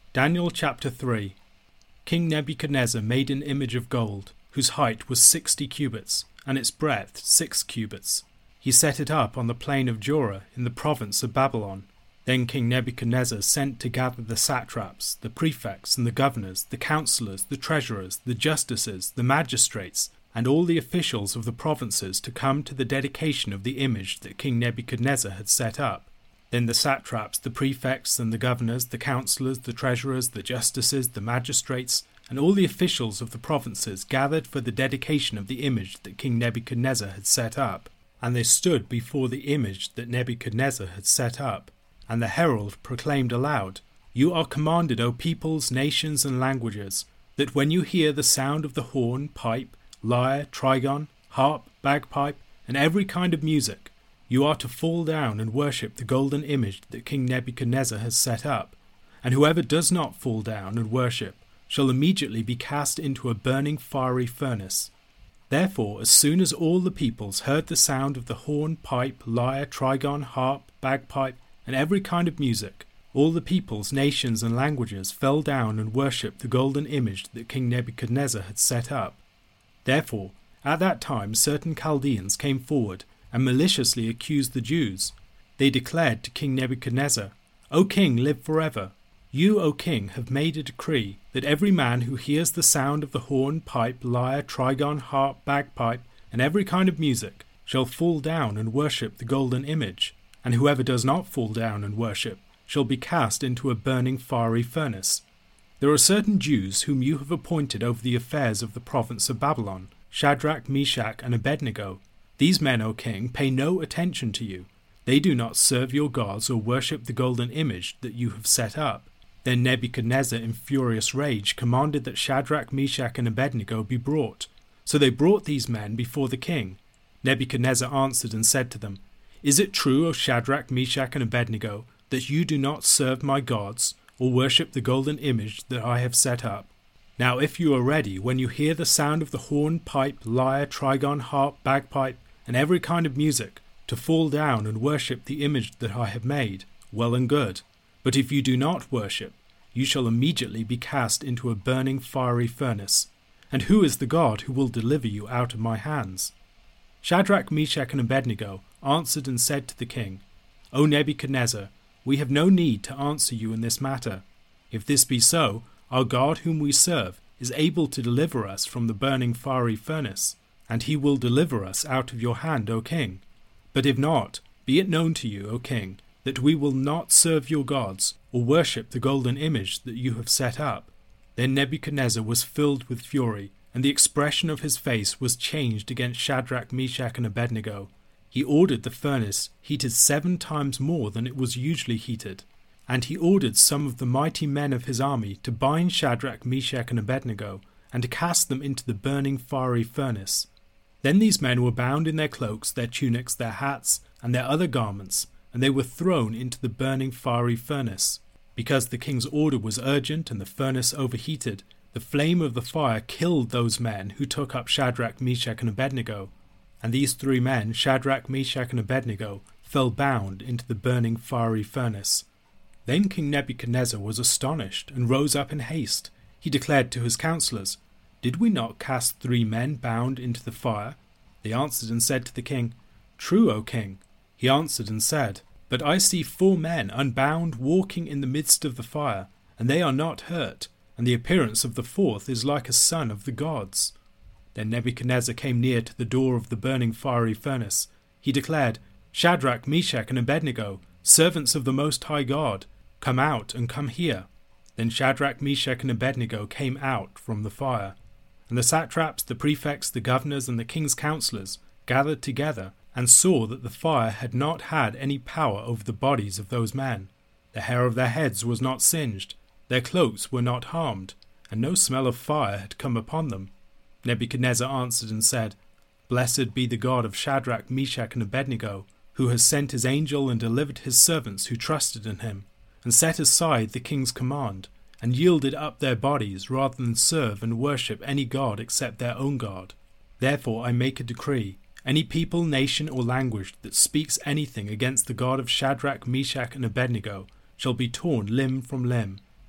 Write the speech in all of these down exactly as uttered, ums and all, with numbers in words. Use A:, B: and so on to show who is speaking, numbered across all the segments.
A: Daniel chapter three. King Nebuchadnezzar made an image of gold, whose height was sixty cubits, and its breadth six cubits. He set it up on the plain of Dura in the province of Babylon. Then King Nebuchadnezzar sent to gather the satraps, the prefects and the governors, the councillors, the treasurers, the justices, the magistrates, and all the officials of the provinces to come to the dedication of the image that King Nebuchadnezzar had set up. Then the satraps, the prefects and the governors, the councillors, the treasurers, the justices, the magistrates, and all the officials of the provinces gathered for the dedication of the image that King Nebuchadnezzar had set up. And they stood before the image that Nebuchadnezzar had set up. And the herald proclaimed aloud, "You are commanded, O peoples, nations, and languages, that when you hear the sound of the horn, pipe, lyre, trigon, harp, bagpipe, and every kind of music, you are to fall down and worship the golden image that King Nebuchadnezzar has set up. And whoever does not fall down and worship shall immediately be cast into a burning fiery furnace." Therefore, as soon as all the peoples heard the sound of the horn, pipe, lyre, trigon, harp, bagpipe, and every kind of music, all the peoples, nations, and languages fell down and worshipped the golden image that King Nebuchadnezzar had set up. Therefore, at that time certain Chaldeans came forward and maliciously accused the Jews. They declared to King Nebuchadnezzar, "O king, live forever. You, O king, have made a decree that every man who hears the sound of the horn, pipe, lyre, trigon, harp, bagpipe, and every kind of music shall fall down and worship the golden image, and whoever does not fall down and worship shall be cast into a burning fiery furnace. There are certain Jews whom you have appointed over the affairs of the province of Babylon, Shadrach, Meshach, and Abednego. These men, O king, pay no attention to you. They do not serve your gods or worship the golden image that you have set up." Then Nebuchadnezzar, in furious rage, commanded that Shadrach, Meshach, and Abednego be brought. So they brought these men before the king. Nebuchadnezzar answered and said to them, "Is it true, O Shadrach, Meshach, and Abednego, that you do not serve my gods, or worship the golden image that I have set up? Now if you are ready, when you hear the sound of the horn, pipe, lyre, trigon, harp, bagpipe, and every kind of music, to fall down and worship the image that I have made, well and good. But if you do not worship, you shall immediately be cast into a burning fiery furnace. And who is the God who will deliver you out of my hands?" Shadrach, Meshach, and Abednego answered and said to the king, "O Nebuchadnezzar, we have no need to answer you in this matter. If this be so, our God whom we serve is able to deliver us from the burning fiery furnace, and he will deliver us out of your hand, O king. But if not, be it known to you, O king, that we will not serve your gods or worship the golden image that you have set up." Then Nebuchadnezzar was filled with fury, and the expression of his face was changed against Shadrach, Meshach, and Abednego. He ordered the furnace heated seven times more than it was usually heated, and he ordered some of the mighty men of his army to bind Shadrach, Meshach, and Abednego, and to cast them into the burning fiery furnace. Then these men were bound in their cloaks, their tunics, their hats, and their other garments, and they were thrown into the burning fiery furnace. Because the king's order was urgent and the furnace overheated, the flame of the fire killed those men who took up Shadrach, Meshach, and Abednego. And these three men, Shadrach, Meshach, and Abednego, fell bound into the burning fiery furnace. Then King Nebuchadnezzar was astonished and rose up in haste. He declared to his counselors, "Did we not cast three men bound into the fire?" They answered and said to the king, "True, O king." He answered and said, "But I see four men unbound walking in the midst of the fire, and they are not hurt, and the appearance of the fourth is like a son of the gods." Then Nebuchadnezzar came near to the door of the burning fiery furnace. He declared, "Shadrach, Meshach, and Abednego, servants of the Most High God, come out and come here." Then Shadrach, Meshach, and Abednego came out from the fire. And the satraps, the prefects, the governors, and the king's counselors gathered together, and saw that the fire had not had any power over the bodies of those men. The hair of their heads was not singed, their cloaks were not harmed, and no smell of fire had come upon them. Nebuchadnezzar answered and said, "Blessed be the God of Shadrach, Meshach, and Abednego, who has sent his angel and delivered his servants who trusted in him, and set aside the king's command, and yielded up their bodies rather than serve and worship any god except their own God. Therefore I make a decree. Any people, nation, or language that speaks anything against the God of Shadrach, Meshach, and Abednego shall be torn limb from limb.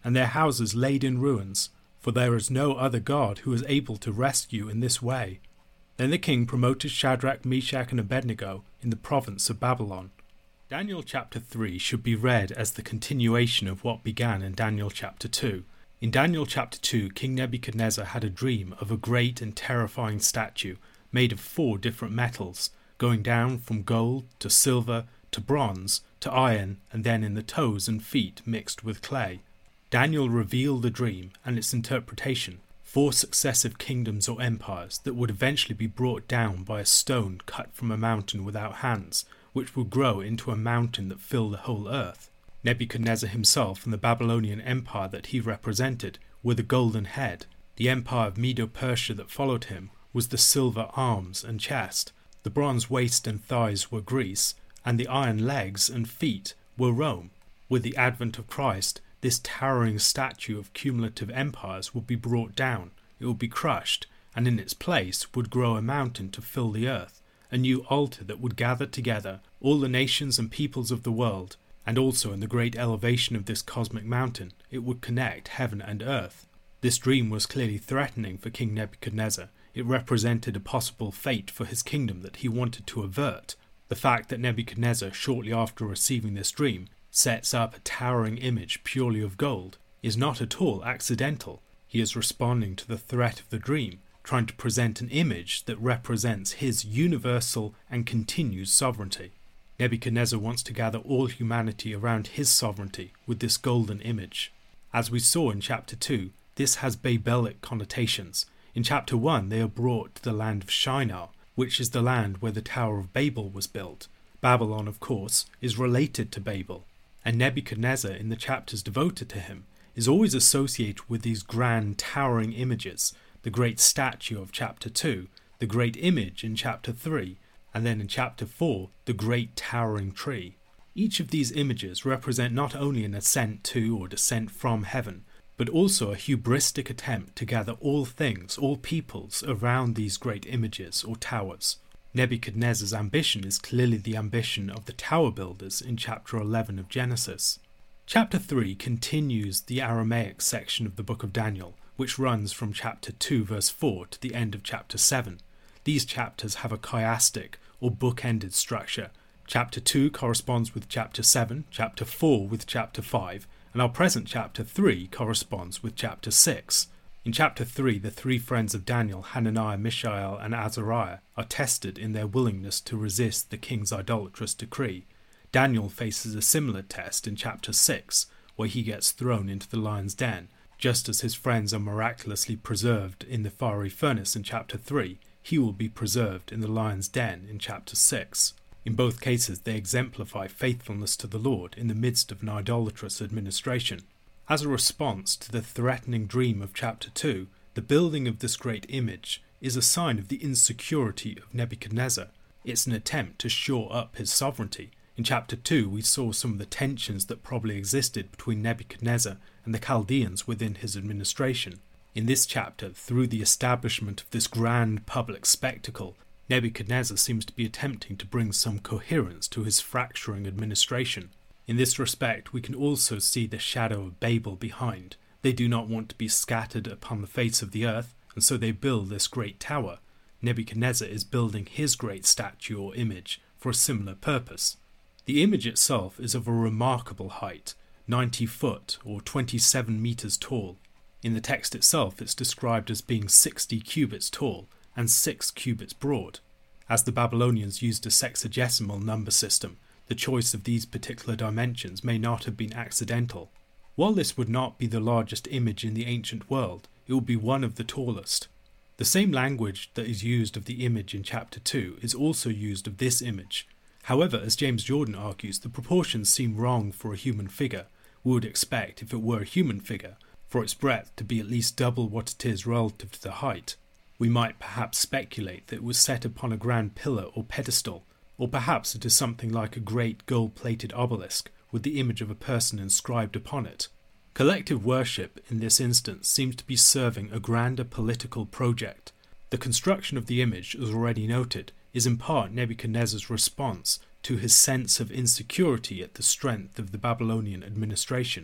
A: and their houses laid in ruins, for there is no other God who is able to rescue in this way. Then the king promoted Shadrach, Meshach, and Abednego in the province of Babylon. Daniel chapter three should be read as the continuation of what began in Daniel chapter two. In Daniel chapter two, King Nebuchadnezzar had a dream of a great and terrifying statue made of four different metals, going down from gold to silver to bronze to iron, and then in the toes and feet mixed with clay. Daniel revealed the dream and its interpretation, four successive kingdoms or empires that would eventually be brought down by a stone cut from a mountain without hands, which would grow into a mountain that filled the whole earth. Nebuchadnezzar himself and the Babylonian Empire that he represented were the golden head. The empire of Medo-Persia that followed him was the silver arms and chest. The bronze waist and thighs were Greece, and the iron legs and feet were Rome. With the advent of Christ, this towering statue of cumulative empires would be brought down, it would be crushed, and in its place would grow a mountain to fill the earth, a new altar that would gather together all the nations and peoples of the world, and also in the great elevation of this cosmic mountain it would connect heaven and earth. This dream was clearly threatening for King Nebuchadnezzar. It represented a possible fate for his kingdom that he wanted to avert. The fact that Nebuchadnezzar, shortly after receiving this dream, sets up a towering image purely of gold is not at all accidental. He is responding to the threat of the dream, trying to present an image that represents his universal and continued sovereignty. Nebuchadnezzar wants to gather all humanity around his sovereignty with this golden image. As we saw in chapter two, this has Babelic connotations. In chapter one, they are brought to the land of Shinar, which is the land where the Tower of Babel was built. Babylon, of course, is related to Babel, and Nebuchadnezzar, in the chapters devoted to him, is always associated with these grand towering images, the great statue of chapter two, the great image in chapter three, and then in chapter four, the great towering tree. Each of these images represent not only an ascent to or descent from heaven, but also a hubristic attempt to gather all things, all peoples, around these great images or towers. Nebuchadnezzar's ambition is clearly the ambition of the tower builders in chapter eleven of Genesis. Chapter three continues the Aramaic section of the book of Daniel, which runs from chapter two verse four to the end of chapter seven. These chapters have a chiastic or book-ended structure. Chapter two corresponds with chapter seven, chapter four with chapter five, and our present chapter three corresponds with chapter six. In chapter three, the three friends of Daniel, Hananiah, Mishael, and Azariah, are tested in their willingness to resist the king's idolatrous decree. Daniel faces a similar test in chapter six, where he gets thrown into the lion's den. Just as his friends are miraculously preserved in the fiery furnace in chapter three, he will be preserved in the lion's den in chapter six. In both cases, they exemplify faithfulness to the Lord in the midst of an idolatrous administration. As a response to the threatening dream of chapter two, the building of this great image is a sign of the insecurity of Nebuchadnezzar. It's an attempt to shore up his sovereignty. In chapter two, we saw some of the tensions that probably existed between Nebuchadnezzar and the Chaldeans within his administration. In this chapter, through the establishment of this grand public spectacle, Nebuchadnezzar seems to be attempting to bring some coherence to his fracturing administration. In this respect, we can also see the shadow of Babel behind. They do not want to be scattered upon the face of the earth, and so they build this great tower. Nebuchadnezzar is building his great statue or image for a similar purpose. The image itself is of a remarkable height, ninety foot or twenty-seven meters tall. In the text itself, it's described as being sixty cubits tall and six cubits broad. As the Babylonians used a sexagesimal number system, the choice of these particular dimensions may not have been accidental. While this would not be the largest image in the ancient world, it would be one of the tallest. The same language that is used of the image in chapter two is also used of this image. However, as James Jordan argues, the proportions seem wrong for a human figure. We would expect, if it were a human figure, for its breadth to be at least double what it is relative to the height. We might perhaps speculate that it was set upon a grand pillar or pedestal, or perhaps it is something like a great gold-plated obelisk with the image of a person inscribed upon it. Collective worship in this instance seems to be serving a grander political project. The construction of the image, as already noted, is in part Nebuchadnezzar's response to his sense of insecurity at the strength of the Babylonian administration.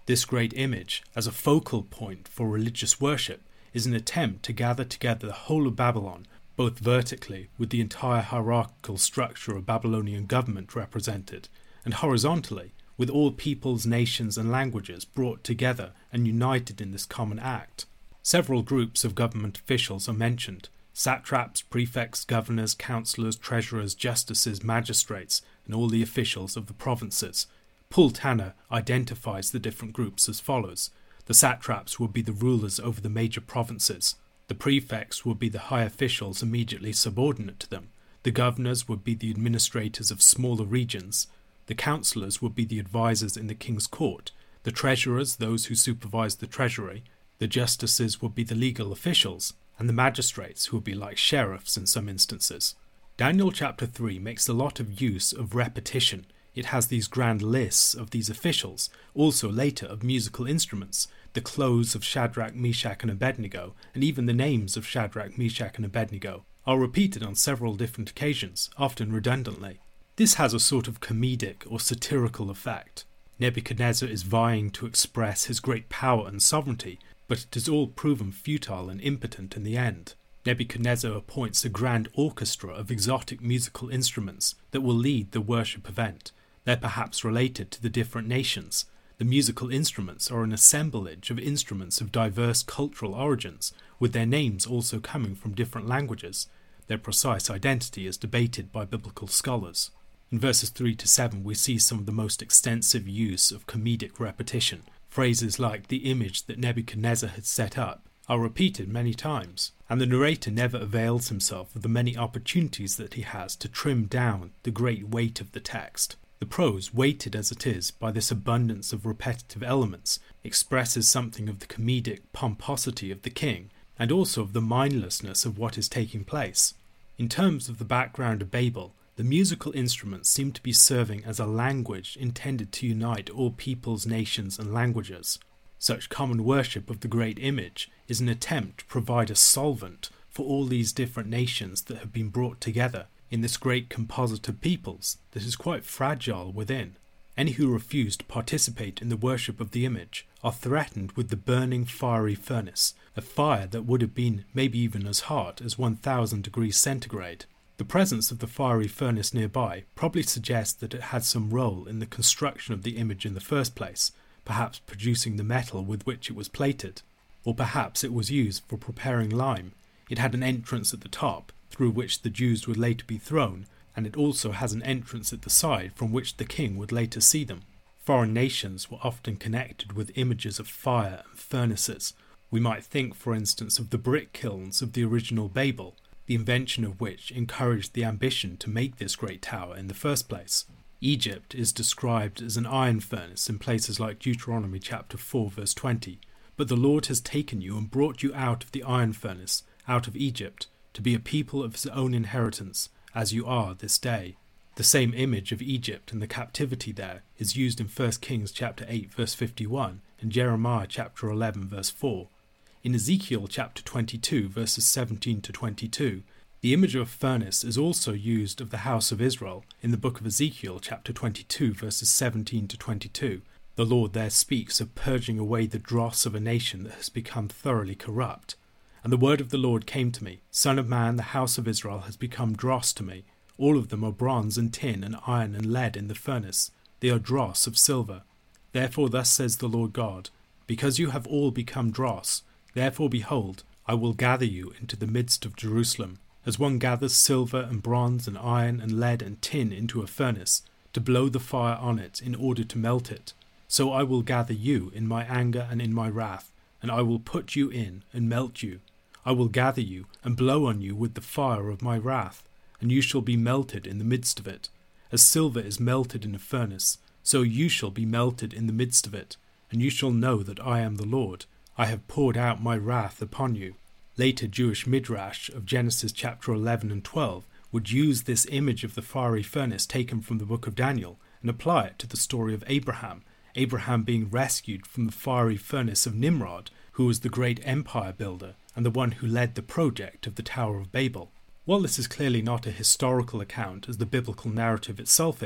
A: This great image, as a focal point for religious worship, is an attempt to gather together the whole of Babylon, both vertically, with the entire hierarchical structure of Babylonian government represented, and horizontally, with all peoples, nations and languages brought together and united in this common act. Several groups of government officials are mentioned: satraps, prefects, governors, councillors, treasurers, justices, magistrates, and all the officials of the provinces. Paul Tanner identifies the different groups as follows. The satraps would be the rulers over the major provinces. The prefects would be the high officials immediately subordinate to them. The governors would be the administrators of smaller regions. The councillors would be the advisers in the king's court. The treasurers, those who supervise the treasury. The justices would be the legal officials, and the magistrates, who would be like sheriffs in some instances. Daniel chapter three makes a lot of use of repetition. It has these grand lists of these officials, also later of musical instruments, the clothes of Shadrach, Meshach and Abednego, and even the names of Shadrach, Meshach and Abednego are repeated on several different occasions, often redundantly. This has a sort of comedic or satirical effect. Nebuchadnezzar is vying to express his great power and sovereignty, but it is all proven futile and impotent in the end. Nebuchadnezzar appoints a grand orchestra of exotic musical instruments that will lead the worship event. They're perhaps related to the different nations. The musical instruments are an assemblage of instruments of diverse cultural origins, with their names also coming from different languages. Their precise identity is debated by biblical scholars. In verses three to seven we see some of the most extensive use of comedic repetition. Phrases like "the image that Nebuchadnezzar had set up" are repeated many times, and the narrator never avails himself of the many opportunities that he has to trim down the great weight of the text. The prose, weighted as it is by this abundance of repetitive elements, expresses something of the comedic pomposity of the king, and also of the mindlessness of what is taking place. In terms of the background of Babel, the musical instruments seem to be serving as a language intended to unite all peoples, nations and languages. Such common worship of the great image is an attempt to provide a solvent for all these different nations that have been brought together in this great composite of peoples that is quite fragile within. Any who refuse to participate in the worship of the image are threatened with the burning fiery furnace, a fire that would have been maybe even as hot as one thousand degrees centigrade. The presence of the fiery furnace nearby probably suggests that it had some role in the construction of the image in the first place, perhaps producing the metal with which it was plated. Or perhaps it was used for preparing lime. It had an entrance at the top, through which the Jews would later be thrown, and it also has an entrance at the side from which the king would later see them. Foreign nations were often connected with images of fire and furnaces. We might think, for instance, of the brick kilns of the original Babel, the invention of which encouraged the ambition to make this great tower in the first place. Egypt is described as an iron furnace in places like Deuteronomy chapter four verse twenty, but the Lord has taken you and brought you out of the iron furnace, out of Egypt, to be a people of his own inheritance, as you are this day. The same image of Egypt and the captivity there is used in First Kings chapter eight verse fifty-one and Jeremiah chapter eleven verse four. In Ezekiel chapter twenty-two verses seventeen to twenty-two, the image of a furnace is also used of the house of Israel in the book of Ezekiel chapter twenty-two verses seventeen to twenty-two. The Lord there speaks of purging away the dross of a nation that has become thoroughly corrupt. And the word of the Lord came to me, Son of man, the house of Israel has become dross to me. All of them are bronze and tin and iron and lead in the furnace. They are dross of silver. Therefore thus says the Lord God, because you have all become dross, therefore behold, I will gather you into the midst of Jerusalem, as one gathers silver and bronze and iron and lead and tin into a furnace, to blow the fire on it in order to melt it. So I will gather you in my anger and in my wrath, and I will put you in and melt you. I will gather you and blow on you with the fire of my wrath, and you shall be melted in the midst of it. As silver is melted in a furnace, so you shall be melted in the midst of it, and you shall know that I am the Lord. I have poured out my wrath upon you. Later Jewish midrash of Genesis chapter eleven and twelve would use this image of the fiery furnace taken from the book of Daniel and apply it to the story of Abraham, Abraham being rescued from the fiery furnace of Nimrod, who was the great empire builder and the one who led the project of the Tower of Babel. While this is clearly not a historical account as the biblical narrative itself is,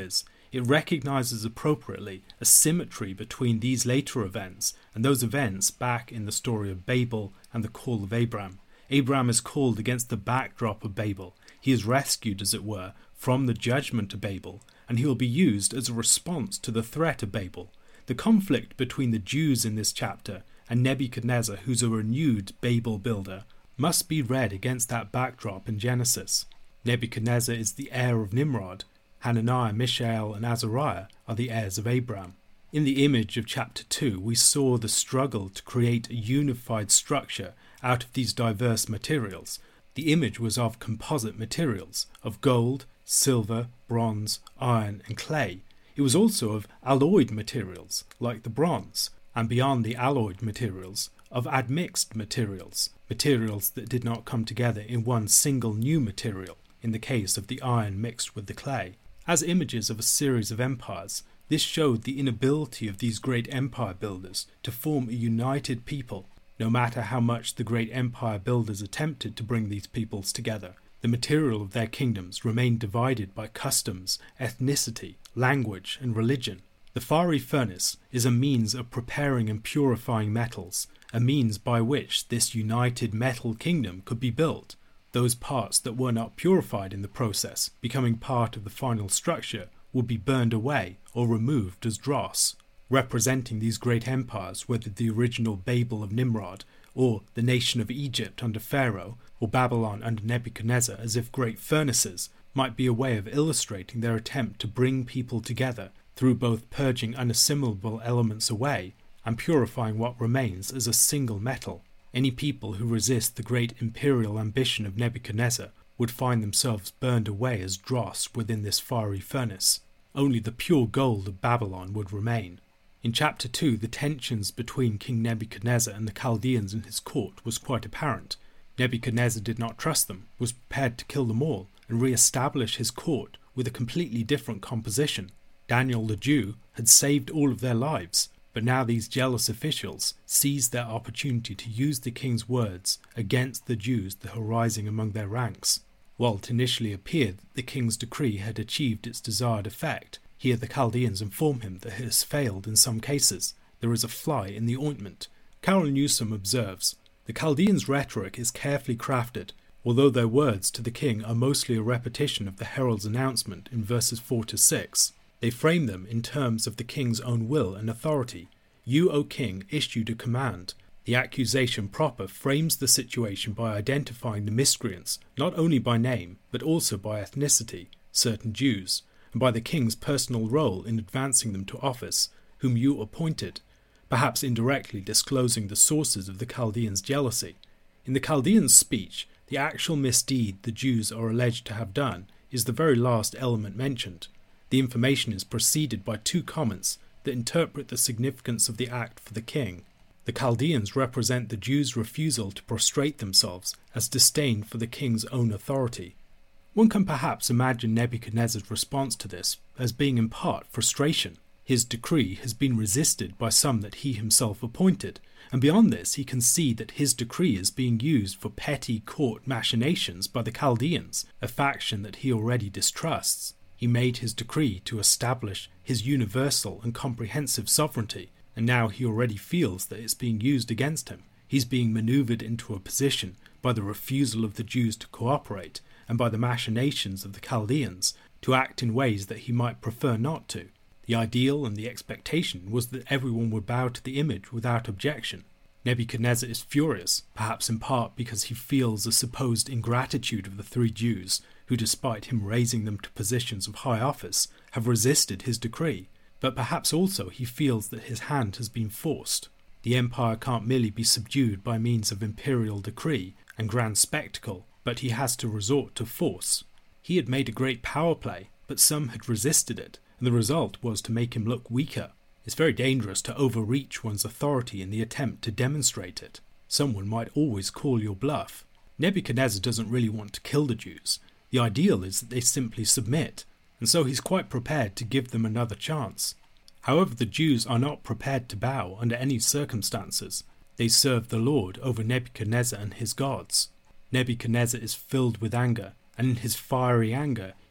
A: It recognizes appropriately a symmetry between these later events and those events back in the story of Babel and the call of Abraham. Abraham is called against the backdrop of Babel. He is rescued, as it were, from the judgment of Babel, and he will be used as a response to the threat of Babel. The conflict between the Jews in this chapter and Nebuchadnezzar, who's a renewed Babel builder, must be read against that backdrop in Genesis. Nebuchadnezzar is the heir of Nimrod. Hananiah, Mishael, and Azariah are the heirs of Abraham. In the image of chapter two, we saw the struggle to create a unified structure out of these diverse materials. The image was of composite materials, of gold, silver, bronze, iron, and clay. It was also of alloyed materials, like the bronze, and beyond the alloyed materials, of admixed materials, materials that did not come together in one single new material, in the case of the iron mixed with the clay. As images of a series of empires, this showed the inability of these great empire builders to form a united people. No matter how much the great empire builders attempted to bring these peoples together, the material of their kingdoms remained divided by customs, ethnicity, language, and religion. The fiery furnace is a means of preparing and purifying metals, a means by which this united metal kingdom could be built. Those parts that were not purified in the process, becoming part of the final structure, would be burned away or removed as dross. Representing these great empires, whether the original Babel of Nimrod, or the nation of Egypt under Pharaoh, or Babylon under Nebuchadnezzar as if great furnaces, might be a way of illustrating their attempt to bring people together through both purging unassimilable elements away and purifying what remains as a single metal. Any people who resist the great imperial ambition of Nebuchadnezzar would find themselves burned away as dross within this fiery furnace. Only the pure gold of Babylon would remain. In chapter two, the tensions between King Nebuchadnezzar and the Chaldeans in his court was quite apparent. Nebuchadnezzar did not trust them, was prepared to kill them all, and re-establish his court with a completely different composition. Daniel the Jew had saved all of their lives, but now these jealous officials seized their opportunity to use the king's words against the Jews that were rising among their ranks. While it initially appeared that the king's decree had achieved its desired effect, here the Chaldeans inform him that it has failed in some cases. There is a fly in the ointment. Carol Newsom observes, the Chaldeans' rhetoric is carefully crafted, although their words to the king are mostly a repetition of the herald's announcement in verses four to six. They frame them in terms of the king's own will and authority. You, O king, issued a command. The accusation proper frames the situation by identifying the miscreants, not only by name, but also by ethnicity, certain Jews, and by the king's personal role in advancing them to office, whom you appointed, perhaps indirectly disclosing the sources of the Chaldeans' jealousy. In the Chaldeans' speech, the actual misdeed the Jews are alleged to have done is the very last element mentioned. The information is preceded by two comments that interpret the significance of the act for the king. The Chaldeans represent the Jews' refusal to prostrate themselves as disdain for the king's own authority. One can perhaps imagine Nebuchadnezzar's response to this as being in part frustration. His decree has been resisted by some that he himself appointed, and beyond this he can see that his decree is being used for petty court machinations by the Chaldeans, a faction that he already distrusts. He made his decree to establish his universal and comprehensive sovereignty, and now he already feels that it's being used against him. He's being maneuvered into a position by the refusal of the Jews to cooperate, and by the machinations of the Chaldeans to act in ways that he might prefer not to. The ideal and the expectation was that everyone would bow to the image without objection. Nebuchadnezzar is furious, perhaps in part because he feels the supposed ingratitude of the three Jews, who despite him raising them to positions of high office, have resisted his decree, but perhaps also he feels that his hand has been forced. The empire can't merely be subdued by means of imperial decree and grand spectacle, but he has to resort to force. He had made a great power play, but some had resisted it, and the result was to make him look weaker. It's very dangerous to overreach one's authority in the attempt to demonstrate it. Someone might always call your bluff. Nebuchadnezzar doesn't really want to kill the Jews. The ideal is that they simply submit, and so he's quite prepared to give them another chance. However, the Jews are not prepared to bow under any circumstances. They serve the Lord over Nebuchadnezzar and his gods. Nebuchadnezzar is filled with anger, and in his fiery anger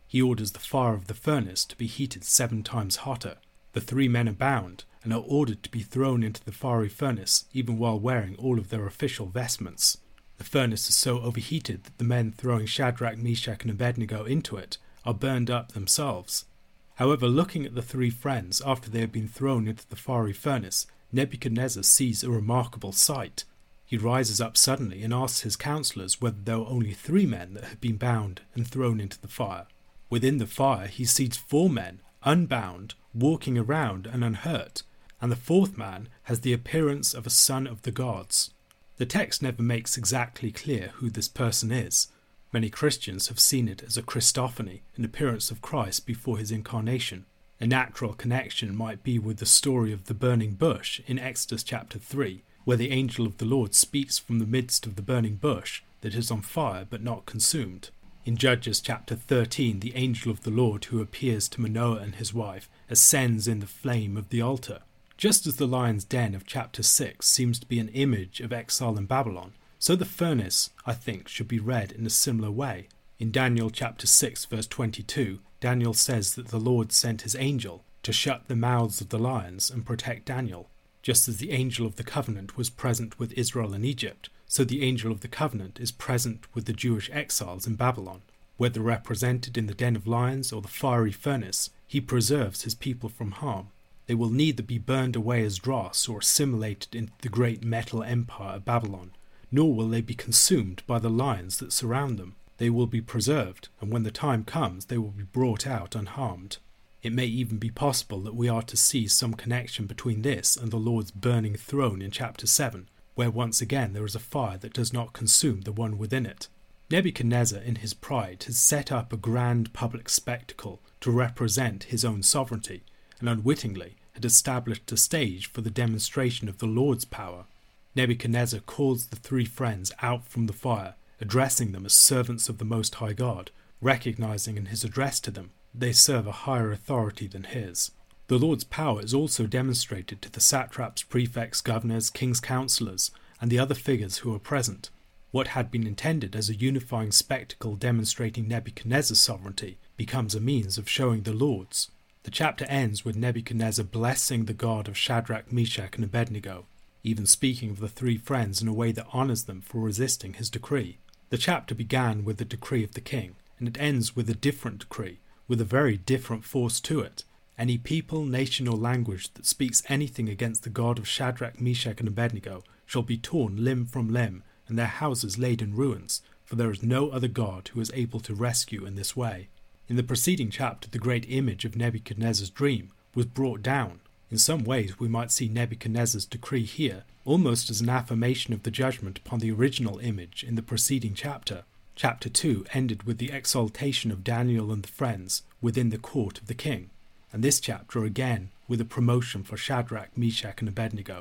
A: He orders the fire of the furnace to be heated seven times hotter. The three men are bound and are ordered to be thrown into the fiery furnace even while wearing all of their official vestments. The furnace is so overheated that the men throwing Shadrach, Meshach and Abednego into it are burned up themselves. However, looking at the three friends after they have been thrown into the fiery furnace, Nebuchadnezzar sees a remarkable sight. He rises up suddenly and asks his counselors whether there were only three men that had been bound and thrown into the fire. Within the fire he sees four men, unbound, walking around and unhurt, and the fourth man has the appearance of a son of the gods. The text never makes exactly clear who this person is. Many Christians have seen it as a Christophany, an appearance of Christ before his incarnation. A natural connection might be with the story of the burning bush in Exodus chapter three, where the angel of the Lord speaks from the midst of the burning bush that is on fire but not consumed. In Judges chapter thirteen, the angel of the Lord who appears to Manoah and his wife ascends in the flame of the altar. Just as the lion's den of chapter six seems to be an image of exile in Babylon, so the furnace, I think, should be read in a similar way. In Daniel chapter six verse twenty-two, Daniel says that the Lord sent his angel to shut the mouths of the lions and protect Daniel. Just as the angel of the covenant was present with Israel in Egypt, so the angel of the covenant is present with the Jewish exiles in Babylon. Whether represented in the den of lions or the fiery furnace, he preserves his people from harm. They will neither be burned away as dross or assimilated into the great metal empire of Babylon, nor will they be consumed by the lions that surround them. They will be preserved, and when the time comes they will be brought out unharmed. It may even be possible that we are to see some connection between this and the Lord's burning throne in chapter seven, where once again there is a fire that does not consume the one within it. Nebuchadnezzar, in his pride, has set up a grand public spectacle to represent his own sovereignty, and unwittingly had established a stage for the demonstration of the Lord's power. Nebuchadnezzar calls the three friends out from the fire, addressing them as servants of the Most High God, recognizing in his address to them they serve a higher authority than his. The Lord's power is also demonstrated to the satraps, prefects, governors, king's counselors, and the other figures who are present. What had been intended as a unifying spectacle demonstrating Nebuchadnezzar's sovereignty becomes a means of showing the Lord's. The chapter ends with Nebuchadnezzar blessing the God of Shadrach, Meshach, and Abednego, even speaking of the three friends in a way that honours them for resisting his decree. The chapter began with the decree of the king, and it ends with a different decree, with a very different force to it. Any people, nation, or language that speaks anything against the God of Shadrach, Meshach, and Abednego shall be torn limb from limb, and their houses laid in ruins, for there is no other God who is able to rescue in this way. In the preceding chapter, the great image of Nebuchadnezzar's dream was brought down. In some ways, we might see Nebuchadnezzar's decree here almost as an affirmation of the judgment upon the original image in the preceding chapter. Chapter two ended with the exaltation of Daniel and the friends within the court of the king, and this chapter again with a promotion for Shadrach, Meshach, and Abednego.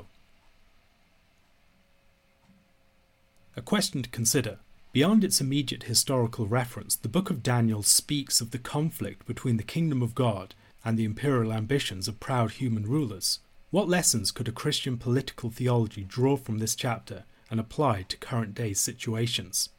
A: A question to consider. Beyond its immediate historical reference, the book of Daniel speaks of the conflict between the kingdom of God and the imperial ambitions of proud human rulers. What lessons could a Christian political theology draw from this chapter and apply to current day situations?